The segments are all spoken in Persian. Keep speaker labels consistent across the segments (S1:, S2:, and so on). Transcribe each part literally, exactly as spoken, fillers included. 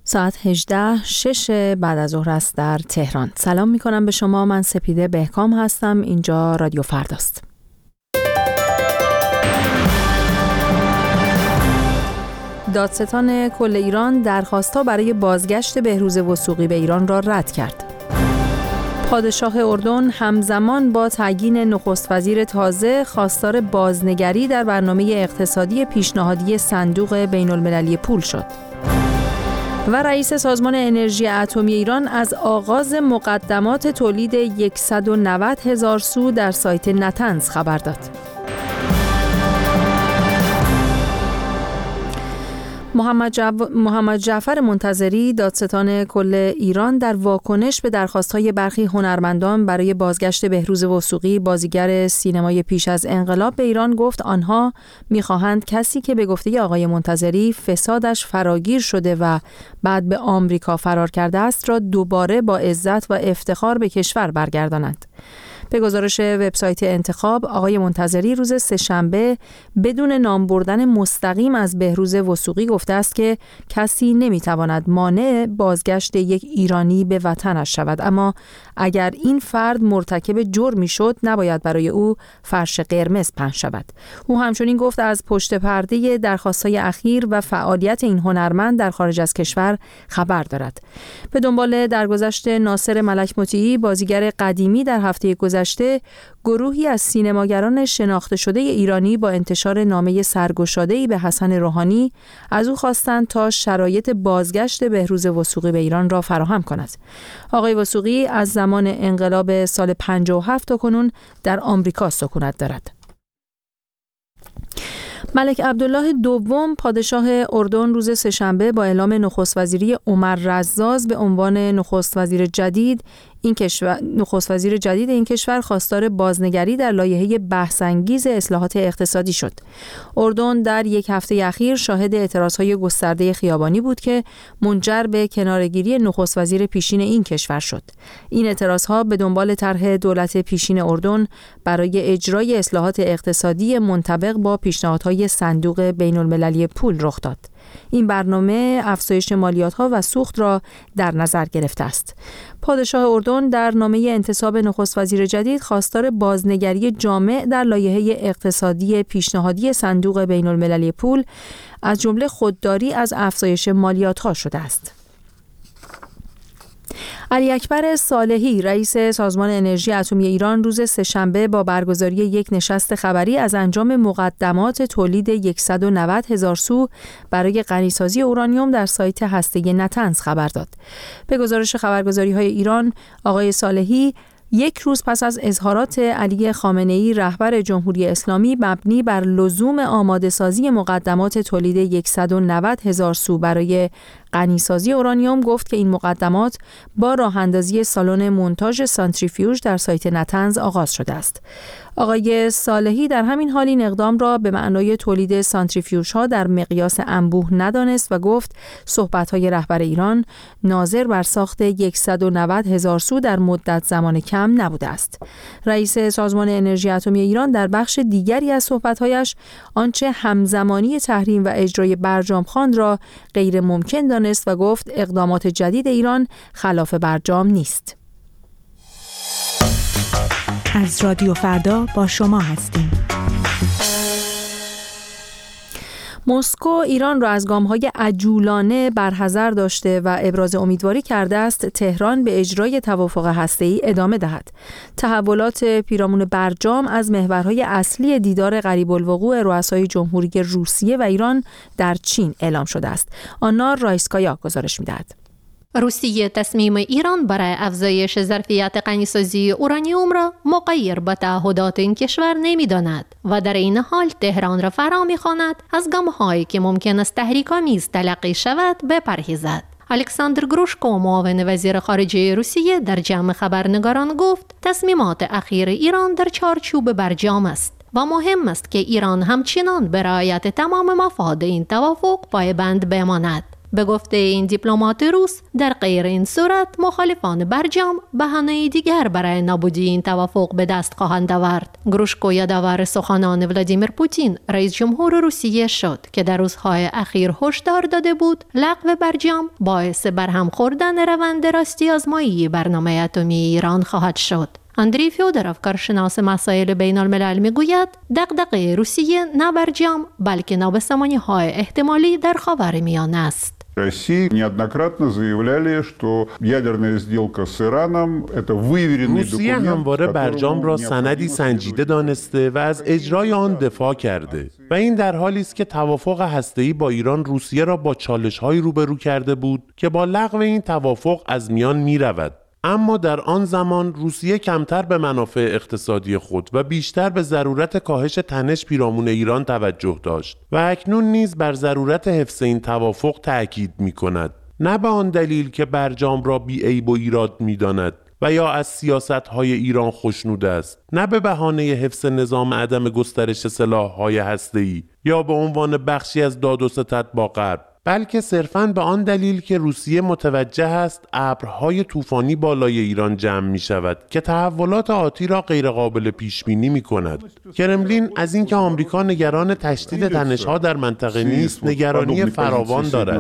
S1: ساعت هجده شش بعد از ظهر است در تهران. سلام می کنم به شما. من سپیده بهکام هستم. اینجا رادیو فرداست. دادستان کل ایران درخواست‌ها برای بازگشت بهروز وثوقی به ایران را رد کرد. پادشاه اردن همزمان با تعیین نخست وزیر تازه خواستار بازنگری در برنامه اقتصادی پیشنهادی صندوق بین المللی پول شد. و رئیس سازمان انرژی اتمی ایران از آغاز مقدمات تولید صد و نود هزار سو در سایت نتنز خبر داد. محمد, جو... محمد جعفر منتظری دادستان کل ایران در واکنش به درخواست‌های برخی هنرمندان برای بازگشت بهروز وثوقی بازیگر سینمای پیش از انقلاب به ایران گفت آنها می‌خواهند کسی که به گفته آقای منتظری فسادش فراگیر شده و بعد به آمریکا فرار کرده است را دوباره با عزت و افتخار به کشور برگردانند. به گزارش وبسایت انتخاب، آقای منتظری روز سه‌شنبه بدون نام بردن مستقیم از بهروز وثوقی گفته است که کسی نمیتواند مانع بازگشت یک ایرانی به وطنش شود، اما اگر این فرد مرتکب جرمی شد نباید برای او فرش قرمز پهن شود. او همچنین گفت از پشت پرده درخواست‌های اخیر و فعالیت این هنرمند در خارج از کشور خبر دارد. به دنبال درگذشت ناصر ملک مطیعی بازیگر قدیمی در هفته گذشته گروهی از سینماگران شناخته شده ایرانی با انتشار نامه سرگشاده‌ای به حسن روحانی از او خواستند تا شرایط بازگشت بهروز وثوقی به ایران را فراهم کند. آقای وثوقی از زمان انقلاب سال پنجاه و هفت تا کنون در آمریکا سکونت دارد. ملک عبدالله دوم پادشاه اردن روز سه‌شنبه با اعلام نخست وزیری عمر رزاز به عنوان نخست وزیر جدید این کشور نخست وزیر جدید این کشور خواستار بازنگری در لایحه بحث‌انگیز اصلاحات اقتصادی شد. اردن در یک هفته اخیر شاهد اعتراضهای گسترده خیابانی بود که منجر به کناره‌گیری نخست وزیر پیشین این کشور شد. این اعتراضها به دنبال طرح دولت پیشین اردن برای اجرای اصلاحات اقتصادی منطبق با پیشنهادهای صندوق بین المللی پول رخ داد. این برنامه افزایش مالیات‌ها و سوخت را در نظر گرفته است. پادشاه اردن در نامه انتصاب نخست وزیر جدید خواستار بازنگری جامع در لایحه اقتصادی پیشنهادی صندوق بین المللی پول از جمله خودداری از افزایش مالیات‌ها شده است. علی اکبر صالحی رئیس سازمان انرژی اتمی ایران روز سه‌شنبه با برگزاری یک نشست خبری از انجام مقدمات تولید صد و نود هزار سو برای غنیسازی اورانیوم در سایت هسته نتنز خبر داد. به گزارش خبرگزاری‌های ایران، آقای صالحی یک روز پس از اظهارات علی خامنه‌ای رهبر جمهوری اسلامی مبنی بر لزوم آماده‌سازی مقدمات تولید صد و نود هزار سو برای غنیسازی اورانیوم گفت که این مقدمات با راه اندازی سالن مونتاژ سانتریفیوژ در سایت نتنز آغاز شده است. آقای صالحی در همین حال این اقدام را به معنای تولید سانتریفیوژها در مقیاس انبوه ندانست و گفت صحبت‌های رهبر ایران ناظر بر ساخت صد و نود هزار سو در مدت زمان کم نبوده است. رئیس سازمان انرژی اتمی ایران در بخش دیگری از صحبت‌هایش آنچه همزمانی تحریم و اجرای برجام‌خوان را غیر ممکن دانست و گفت اقدامات جدید ایران خلاف برجام نیست.
S2: از رادیو فردا با شما هستیم.
S1: مسکو ایران را از گام‌های عجولانه برحذر داشته و ابراز امیدواری کرده است تهران به اجرای توافق هسته‌ای ادامه دهد. تحولات پیرامون برجام از محورهای اصلی دیدار قریب الوقوع رؤسای جمهوری روسیه و ایران در چین اعلام شده است. آنا رایسکایا گزارش می‌دهد.
S3: روسیه تصمیم ایران برای افزایش ظرفیت غنیسازی اورانیوم را مغایر با تعهدات این کشور نمی‌داند و در این حال تهران را فرا می‌خواند از گام‌هایی که ممکن است تحریک‌آمیز تلقی شود بپرهیزد. الکساندر گروشکو معاون وزیر خارجه روسیه در جمع خبرنگاران گفت تصمیمات اخیر ایران در چارچوب برجام است و مهم است که ایران همچنان به رعایت تمام مفاد این توافق پایبند بماند. به گفته این دیپلمات روس، در غیر این صورت مخالفان برجام بهانه دیگر برای نابودی این توافق به دست خواهند آورد. گروشکو یادآور سخنان ولادیمیر پوتین رئیس جمهور روسیه شد که در روزهای اخیر هشدار داده بود لغو برجام باعث برهم خوردن روند راستی آزمایی برنامه اتمی ایران خواهد شد. اندری فیودروف، کارشناس مسائل بین الملل، میگوید دغدغه روسیه نه برجام بلکه نابسامانی‌های احتمالی در خاورمیانه است.
S4: Россия неоднократно заявляли, что ядерная сделка с Ираном это выверенный документ.
S5: روسیه همواره برجام را سندی سنجیده دانسته و از اجرای آن دفاع کرده و این در حالی است که توافق هسته‌ای با ایران روسیه را با چالش‌هایی روبرو کرده بود که با لغو این توافق از میان می‌رود. اما در آن زمان روسیه کمتر به منافع اقتصادی خود و بیشتر به ضرورت کاهش تنش پیرامون ایران توجه داشت و اکنون نیز بر ضرورت حفظ این توافق تأکید می کند. نه به آن دلیل که برجام را بی عیب و ایراد می داند و یا از سیاست‌های ایران خوشنود است، نه به بهانه حفظ نظام عدم گسترش سلاح‌های هسته‌ای یا به عنوان بخشی از داد و ستد با غرب، بلکه صرفاً به آن دلیل که روسیه متوجه است ابرهای طوفانی بالای ایران جمع می شود که تحولات آتی را غیرقابل پیش بینی می کند. کرملین از اینکه آمریکا نگران تشدید تنش‌ها در منطقه نیست، نگرانی فراوان دارد.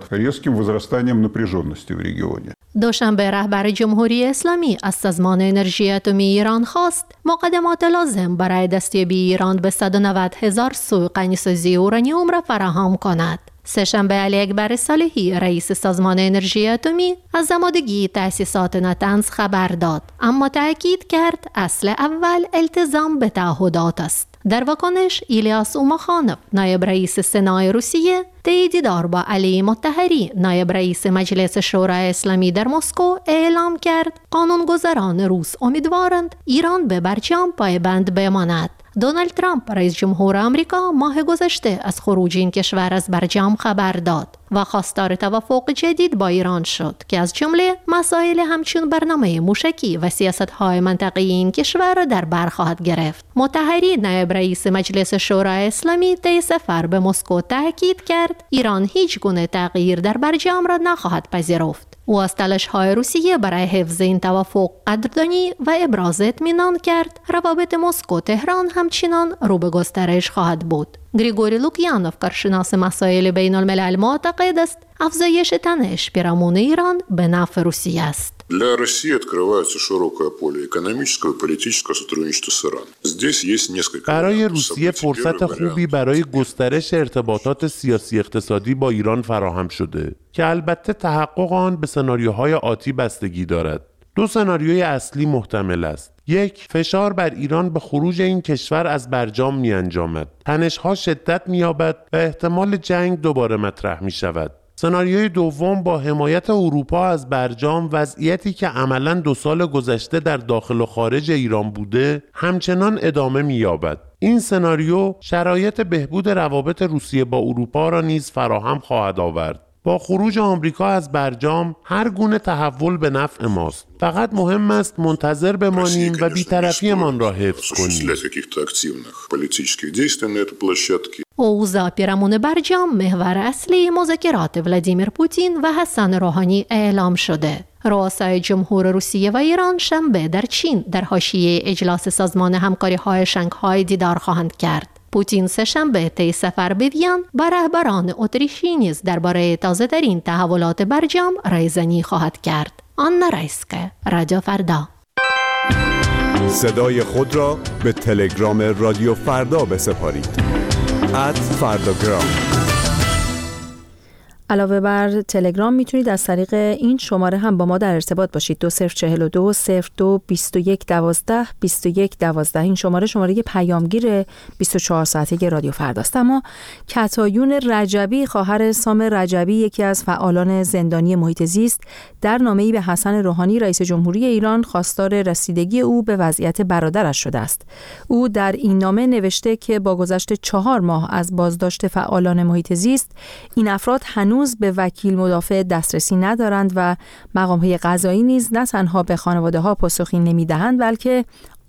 S3: دوشنبه رهبر جمهوری اسلامی از سازمان انرژی اتمی ایران خواست مقدمات لازم برای دستیابی ایران به صد و نود هزار سوی غنیسازی اورانیوم را فراهم کند. سه‌شنبه علی اکبر صالحی رئیس سازمان انرژی اتمی از آمادگی تأسیسات نتنز خبر داد، اما تأکید کرد اصل اول التزام به تعهدات است. در واکنش ایلیاس اوماخانف، نایب رئیس سنای روسیه، طی دیدار با علی مطهری، نایب رئیس مجلس شورای اسلامی در مسکو، اعلام کرد قانونگذاران روس امیدوارند ایران به برجام پایبند بماند. دونالد ترامپ رئیس جمهور آمریکا ماه گذشته از خروج این کشور از برجام خبر داد و خواستار توافق جدید با ایران شد که از جمله مسائل همچون برنامه موشکی و سیاست‌های منطقه‌ای این کشور را در بر خواهد گرفت. مطهری، نایب رئیس مجلس شورای اسلامی، طی سفر به مسکو تاکید کرد ایران هیچ گونه تغییر در برجام را نخواهد پذیرفت. او از تلاش‌های روسیه برای حفظ این توافق قدردانی و ابراز اطمینان کرد روابط مسکو تهران همچنان رو به گسترش خواهد بود. گریگوری لوکیانوف، کارشناس مسائل بین الملل، معتقد است افزایش تنش پیرامون ایران به نفع روسیه است.
S6: Для России открывается широкое поле экономического и политического сотрудничества с Ираном. Здесь есть несколько.
S5: برای روسیه فرصت خوبی برای گسترش ارتباطات سیاسی اقتصادی با ایران فراهم شده که البته تحقق آن به سناریوهای آتی بستگی دارد. دو سناریوی اصلی محتمل است. یک، فشار بر ایران به خروج این کشور از برجام می انجامد. تنش‌ها شدت می یابد و احتمال جنگ دوباره مطرح می شود. سناریوی دوم، با حمایت اروپا از برجام، وضعیتی که عملاً دو سال گذشته در داخل و خارج ایران بوده همچنان ادامه می یابد. این سناریو شرایط بهبود روابط روسیه با اروپا را نیز فراهم خواهد آورد. با خروج آمریکا از برجام هر گونه تحول به نفع ماست. فقط مهم است منتظر بمانیم و بی‌طرفی‌مان را حفظ کنیم.
S3: اوضاع پیرامون برجام محور اصلی مذاکرات ولادیمیر پوتین و حسن روحانی اعلام شده. رؤسای جمهور روسیه و ایران شنبه در چین در حاشیه اجلاس سازمان همکاری‌های شانگهای دیدار خواهند کرد. پوتین سه‌شنبه طی سفر به وین با رهبران اتریشی نیز درباره تازه‌ترین تحولات برجام رایزنی خواهد کرد. آنا رایسکه، رادیو فردا.
S7: صدای خود را به تلگرام رادیو فردا بسپارید. ات فرداگرام.
S1: علاوه بر تلگرام میتونید از طریق این شماره هم با ما در ارتباط باشید. دو صفر چهل و دو صفر دو بیست و یک دوازده بیست و یک دوازده. این شماره شماره پیامگیر بیست و چهار ساعته رادیو فرداست. اما کتایون رجبی، خواهر سام رجبی، یکی از فعالان زندانی محیط زیست، در نامه‌ای به حسن روحانی رئیس جمهوری ایران خواستار رسیدگی او به وضعیت برادرش شده است. او در این نامه نوشته که با گذشت چهار ماه از بازداشت فعالان محیط زیست، این افراد هنوز به وکیل مدافع دسترسی ندارند و مقام‌های قضایی نیز نه تنها به خانواده‌ها پاسخی نمی‌دهند، بلکه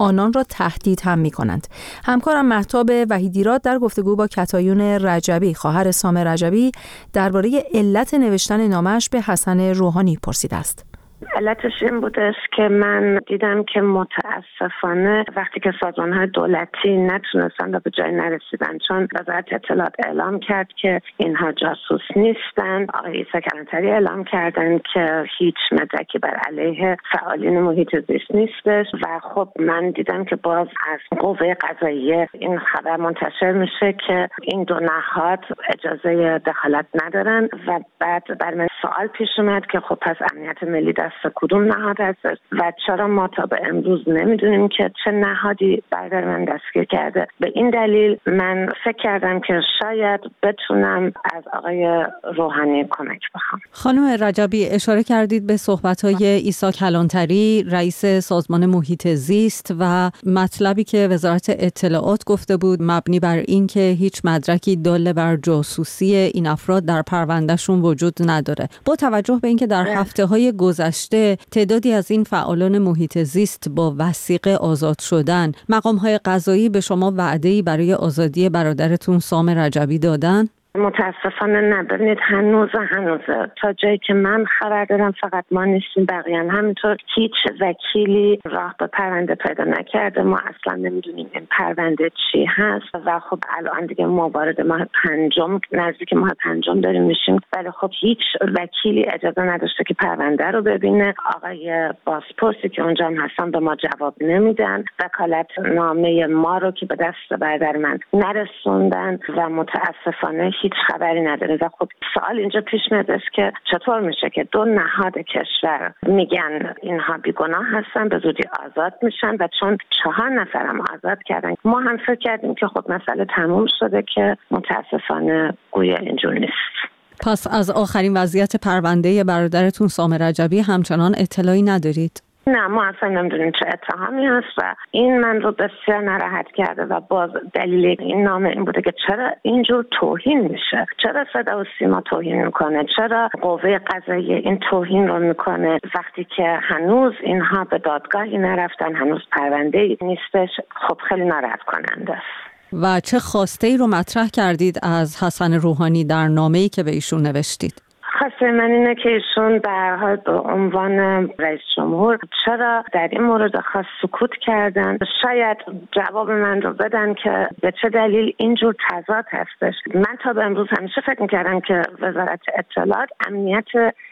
S1: آنان را تهدید هم می‌کنند. همکارم مهتاب وحیدیراد در گفتگو با کتایون رجبی خواهر سام رجبی درباره علت نوشتن نامش به حسن روحانی پرسیده است.
S8: علتش این بودش که من دیدم که متاسفانه وقتی که سازمان‌های دولتی نتونستن و به جای نرسیدن، چون وزارت اطلاعات اعلام کرد که اینها جاسوس نیستن، آقای عیسی کلانتری اعلام کردن که هیچ مدرکی بر علیه فعالین محیط زیست نیستش و خب من دیدم که باز از قوه قضاییه این خبر منتشر میشه که این دو نهاد اجازه دخالت ندارن و بعد بر من سوال پیش اومد که خب پس امنیت ملی دست کدوم نهاد هست و چرا ما تا به امروز نمیدونیم که چه نهادی برادر من دستگیر کرده. به این دلیل من فکر کردم که شاید بتونم از آقای روحانی کمک بخوام.
S9: خانم رجبی، اشاره کردید به صحبت‌های عیسی کلانتری رئیس سازمان محیط زیست و مطلبی که وزارت اطلاعات گفته بود مبنی بر این که هیچ مدرکی دال بر جاسوسی این افراد در پروندهشون وجود نداره. با توجه به اینکه در هفته‌های گذشته تعدادی از این فعالان محیط زیست با وثیقه آزاد شدن، مقام‌های قضایی به شما وعده‌ای برای آزادی برادرتون سام رجبی دادن؟
S8: متاسفانه نه. ببینید هنوز هنوزه تا جایی که من خبر دارم فقط ما نیستیم، بقیه هم همینطور. هیچ وکیلی راه به پرونده پیدا نکرده. ما اصلا نمیدونیم این پرونده چی هست و خب الان دیگه ما وارد ماه پنجم نزدیک ماه پنجم داریم میشیم، ولی خب هیچ وکیلی اجازه نداشته که پرونده رو ببینه. آقای بازپرسی که اونجا هم هستن به ما جواب نمیدن. وکالت نامه ما رو که به دست برادر من نرسوندن و متاسفانه هیچ خبری نداره و خب سوال اینجا پیش میاد که چطور میشه که دو نهاد کشور میگن اینها بیگناه هستن به زودی آزاد میشن و چون چهار نفر هم آزاد کردن ما هم فکر کردیم که خب مسئله تموم شده که متاسفانه گویا اینجور نیست.
S9: پس از آخرین وضعیت پرونده برادرتون سام رجبی همچنان اطلاعی ندارید؟
S8: نه، ما اصلا نمیدونیم چه اتهامی هست و این من رو بسیار ناراحت کرده و باز دلیل این نامه این بوده که چرا اینجور توهین میشه، چرا صدا و سیما توهین میکنه، چرا قوه قضاییه این توهین رو میکنه وقتی که هنوز اینها به دادگاهی نرفتن، هنوز پرونده نیستش. خب خیلی ناراحت کننده است.
S9: و چه خواسته ای رو مطرح کردید از حسن روحانی در نامه‌ای که به ایشون نوشتید؟
S8: خواسته من اینه که ایشون به هر حال به عنوان رئیس جمهور چرا در این مورد خاص سکوت کردن، شاید جواب من رو بدن که به چه دلیل اینجور تضاد هستش. من تا به امروز همیشه فکر می‌کردم که وزارت اطلاعات امنیت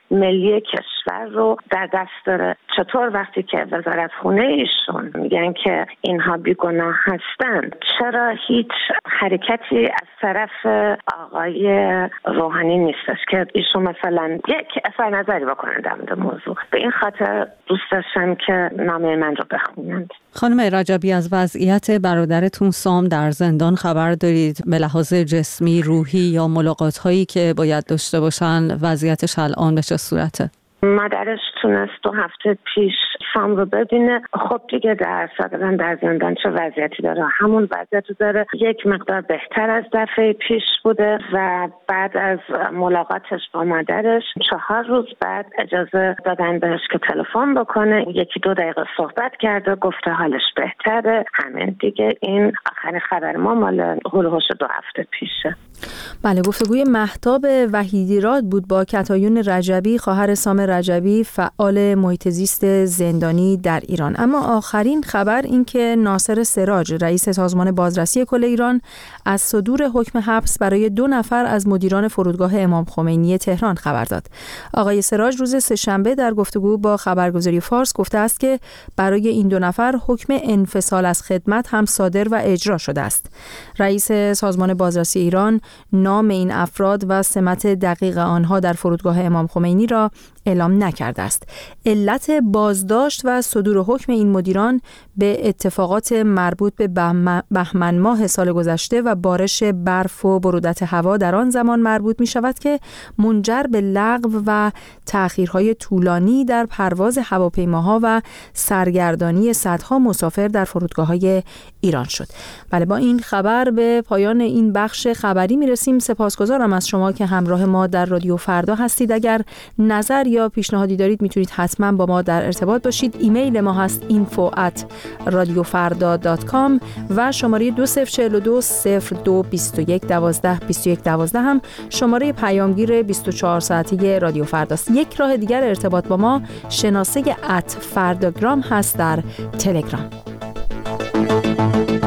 S8: ملی کشور رو در دست داره. چطور وقتی که وزارت خونه ایشون میگن که اینها بیگناه هستند، چرا هیچ حرکتی از طرف آقای روحانی نیستش که ایشون مثلا یک اظهار نظری بکنن در مورد موضوع؟ به این خاطر دوست داشتم که نامه من رو بخونند.
S9: خانم رجبی، از وضعیت برادرتون سام در زندان خبر دارید؟ به لحاظ جسمی، روحی یا ملاقات هایی که باید داشته باشن وضعیتش الان به چه صورته؟
S8: مادرش تونست دو هفته پیش سام رو ببینه. خب دیگه در صدرن در زندان چه وضعیتی داره؟ همون وضعیتی داره، یک مقدار بهتر از دفعه پیش بوده و بعد از ملاقاتش با مادرش چهار روز بعد اجازه دادن بهش که تلفن بکنه. یکی دو دقیقه صحبت کرده، گفته حالش بهتره. همین دیگه. این آخرین خبر ما مال هولوش دو هفته پیشه.
S1: بله، گفتگوی مهتاب وحیدیراد بود با کتایون رجبی خواهر سام رجبی فعال محیط زیست زندانی در ایران. اما آخرین خبر این که ناصر سراج رئیس سازمان بازرسی کل ایران از صدور حکم حبس برای دو نفر از مدیران فرودگاه امام خمینی تهران خبر داد. آقای سراج روز سه‌شنبه در گفتگو با خبرگزاری فارس گفته است که برای این دو نفر حکم انفصال از خدمت هم صادر و اجرا شده است. رئیس سازمان بازرسی ایران نام این افراد و سمت دقیق آنها در فرودگاه امام خمینی را اعلام نکرده است. علت بازداشت و صدور حکم این مدیران به اتفاقات مربوط به بهمن ماه سال گذشته و بارش برف و برودت هوا در آن زمان مربوط می شود که منجر به لغو و تأخیرهای طولانی در پرواز هواپیماها و سرگردانی صدها مسافر در فرودگاه‌های ایران شد. بله، با این خبر به پایان این بخش خبری می رسیم. سپاسگزارم از شما که همراه ما در رادیو فردا هستید. اگر نظر یا پیشنهادی دارید میتونید حتما با ما در ارتباط باشید. باشید. ایمیل ما هست info at radiofarda dot com و شماره دو صفر چهار دو صفر دو بیست و یک دوازده بیست و یک دوازده هم شماره پیامگیر بیست و چهار ساعته رادیو فرداست. یک راه دیگر ارتباط با ما شناسه ات فرداگرام هست در تلگرام.